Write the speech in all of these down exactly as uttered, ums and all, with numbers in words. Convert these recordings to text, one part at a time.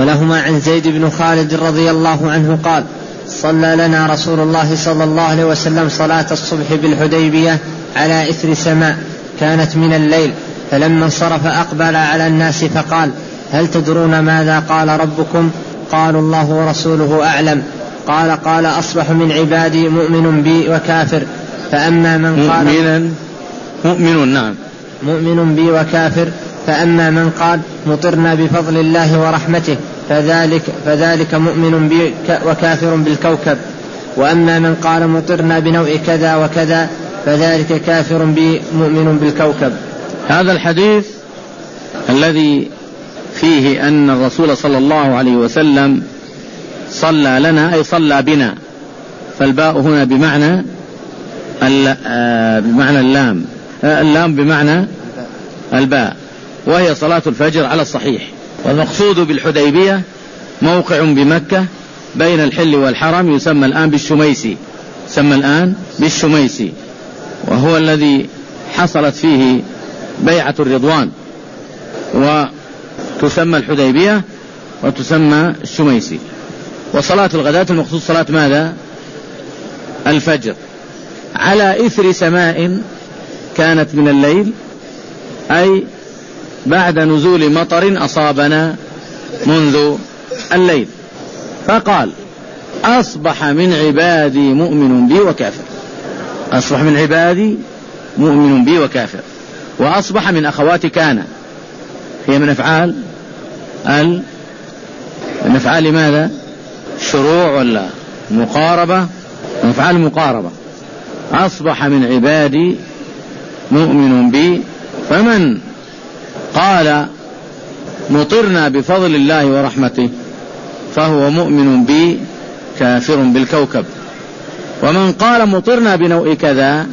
ولهما عن زيد بن خالد رضي الله عنه قال: صلى لنا رسول الله صلى الله عليه وسلم صلاة الصبح بالحديبية على إثر سماء كانت من الليل، فلما انصرف أقبل على الناس فقال: هل تدرون ماذا قال ربكم؟ قالوا: الله ورسوله أعلم. قال: قال: أصبح من عبادي مؤمن بي وكافر، فأما من قال مؤمنا مؤمن نعم مؤمن بي وكافر فأما من قال مطرنا بفضل الله ورحمته فذلك, فذلك مؤمن بي وكافر بالكوكب، وأما من قال مطرنا بنوع كذا وكذا فذلك كافر بي مؤمن بالكوكب. هذا الحديث الذي فيه أن الرسول صلى الله عليه وسلم صلى لنا أي صلى بنا، فالباء هنا بمعنى بمعنى اللام، اللام بمعنى الباء، وهي صلاة الفجر على الصحيح. والمقصود بالحديبية موقع بمكة بين الحل والحرم، يسمى الآن بالشميسي، يسمى الآن بالشميسي، وهو الذي حصلت فيه بيعة الرضوان، وتسمى الحديبية وتسمى الشميسي. وصلاة الغداة المقصود صلاة ماذا؟ الفجر على إثر سماء كانت من الليل، أي بعد نزول مطر أصابنا منذ الليل. فقال: أصبح من عبادي مؤمن بي وكافر. أصبح من عبادي مؤمن بي وكافر. وأصبح من أخوات كان، هي من أفعال ال من أفعال ماذا؟ الشروع ولا مقاربة؟ من أفعال المقاربة. أصبح من عبادي مؤمن بي، فمن قال مطرنا بفضل الله ورحمته فهو مؤمن بي كافر بالكوكب، ومن قال مطرنا بنوع كذا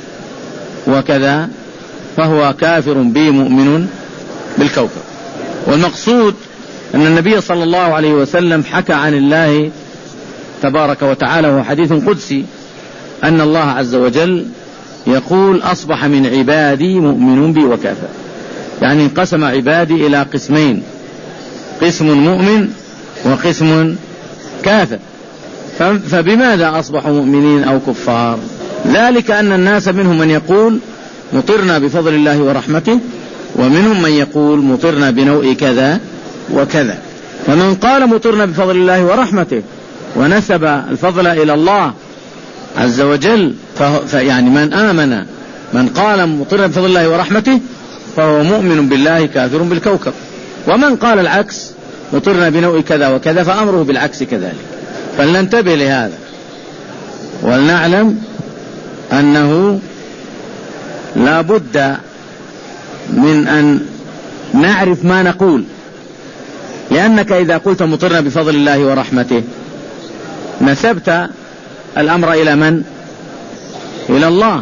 وكذا فهو كافر بي مؤمن بالكوكب. والمقصود أن النبي صلى الله عليه وسلم حكى عن الله تبارك وتعالى، وهو حديث قدسي، أن الله عز وجل يقول: أصبح من عبادي مؤمن بي وكافر، يعني انقسم عبادي إلى قسمين، قسم مؤمن وقسم كافر. فبماذا أصبحوا مؤمنين أو كفار؟ ذلك أن الناس منهم من يقول مطرنا بفضل الله ورحمته، ومنهم من يقول مطرنا بنوع كذا وكذا. فمن قال مطرنا بفضل الله ورحمته ونسب الفضل إلى الله عز وجل، فيعني من آمن، من قال مطرنا بفضل الله ورحمته فهو مؤمن بالله كافر بالكوكب. ومن قال العكس مطرنا بنوع كذا وكذا فأمره بالعكس كذلك. فلننتبه لهذا ولنعلم أنه لا بد من أن نعرف ما نقول، لأنك إذا قلت مطرنا بفضل الله ورحمته نسبت الأمر إلى من؟ إلى الله،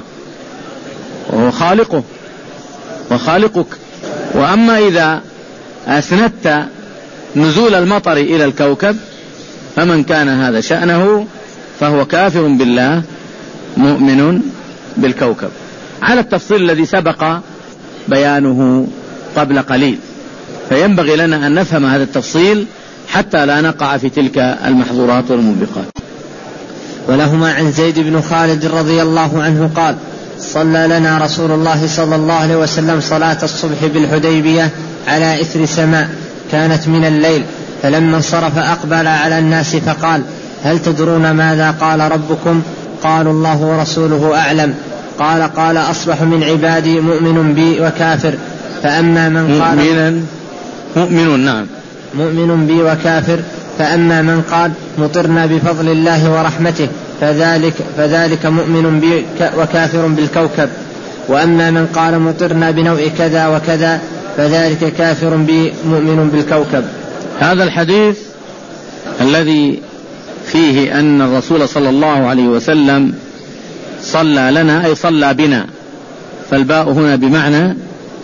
وهو خالقه وخالقك. وأما إذا أسندت نزول المطر إلى الكوكب فمن كان هذا شأنه فهو كافر بالله مؤمن بالكوكب، على التفصيل الذي سبق بيانه قبل قليل. فينبغي لنا أن نفهم هذا التفصيل حتى لا نقع في تلك المحظورات والموبقات. ولهما عن زيد بن خالد رضي الله عنه قال: صلى لنا رسول الله صلى الله عليه وسلم صلاة الصبح بالحديبية على إثر سماء كانت من الليل، فلما انصرف أقبل على الناس فقال: هل تدرون ماذا قال ربكم؟ قالوا: الله ورسوله أعلم. قال: قال: أصبح من عبادي مؤمن بي وكافر، فأما من قال مؤمنا مؤمن نعم مؤمن بي وكافر فأما من قال مطرنا بفضل الله ورحمته فذلك, فذلك مؤمن بي وكافر بالكوكب، وأما من قال مطرنا بنوع كذا وكذا فذلك كافر بي مؤمن بالكوكب. هذا الحديث الذي فيه أن الرسول صلى الله عليه وسلم صلى لنا أي صلى بنا، فالباء هنا بمعنى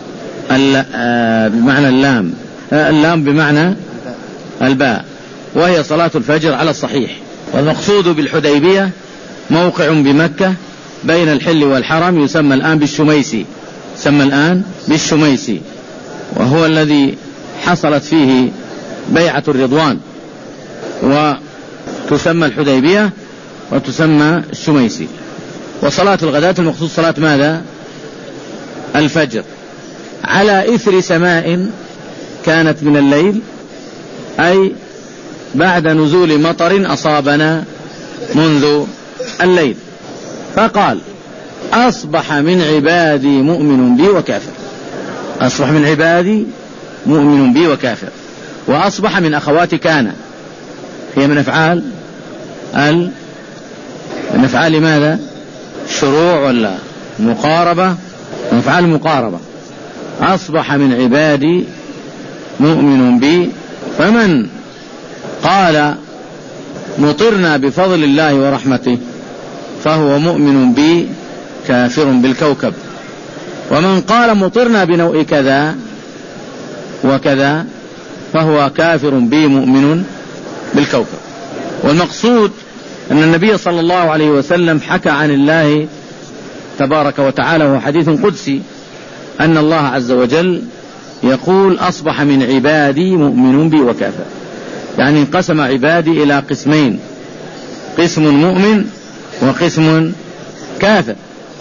بمعنى اللام، اللام بمعنى الباء، وهي صلاة الفجر على الصحيح. والمقصود بالحديبية موقع بمكة بين الحل والحرم، يسمى الآن بالشميسي، يسمى الآن بالشميسي، وهو الذي حصلت فيه بيعة الرضوان، وتسمى الحديبية وتسمى الشميسي. وصلاة الغداة المقصود صلاة ماذا؟ الفجر، على إثر سماء كانت من الليل، أي بعد نزول مطر أصابنا منذ الليل. فقال: أصبح من عبادي مؤمن بي وكافر. أصبح من عبادي مؤمن بي وكافر. وأصبح من أخوات كان، هي من أفعال ال من أفعال ماذا؟ شروع ولا مقاربة؟ من أفعال المقاربة. أصبح من عبادي مؤمن بي، فمن قال مطرنا بفضل الله ورحمته فهو مؤمن بي كافر بالكوكب، ومن قال مطرنا بنوء كذا وكذا فهو كافر بي مؤمن بالكوكب. والمقصود أن النبي صلى الله عليه وسلم حكى عن الله تبارك وتعالى، وهو حديث قدسي، أن الله عز وجل يقول: أصبح من عبادي مؤمن بي وكافر. يعني انقسم عبادي إلى قسمين: قسم مؤمن وقسم كافر.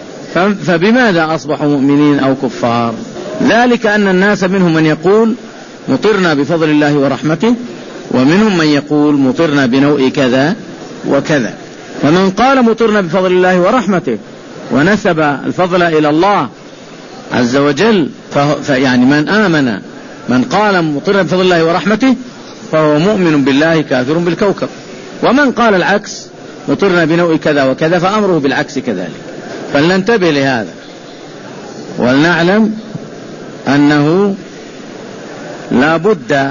فبماذا أصبحوا مؤمنين أو كفار؟ ذلك أن الناس منهم من يقول مطرنا بفضل الله ورحمته، ومنهم من يقول مطرنا بنوء كذا وكذا. فمن قال مطرنا بفضل الله ورحمته ونسب الفضل إلى الله عز وجل، فيعني من آمن من قال مطرنا بفضل الله ورحمته فهو مؤمن بالله كافر بالكوكب. ومن قال العكس مطرنا بنوء كذا وكذا فأمره بالعكس كذلك. فلننتبه لهذا ولنعلم أنه لا بد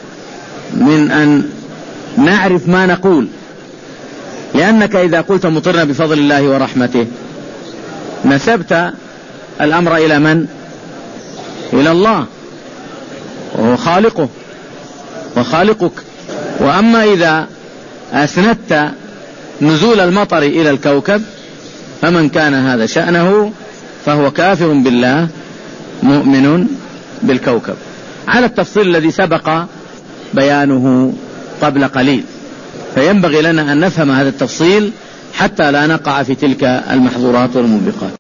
من أن نعرف ما نقول، لأنك إذا قلت مطرنا بفضل الله ورحمته نسبت الأمر إلى من؟ إلى الله، وهو خالقه وخالقك. وأما إذا أسندت نزول المطر إلى الكوكب فمن كان هذا شأنه فهو كافر بالله مؤمن بالكوكب، على التفصيل الذي سبق بيانه قبل قليل. فينبغي لنا أن نفهم هذا التفصيل حتى لا نقع في تلك المحظورات والموبقات.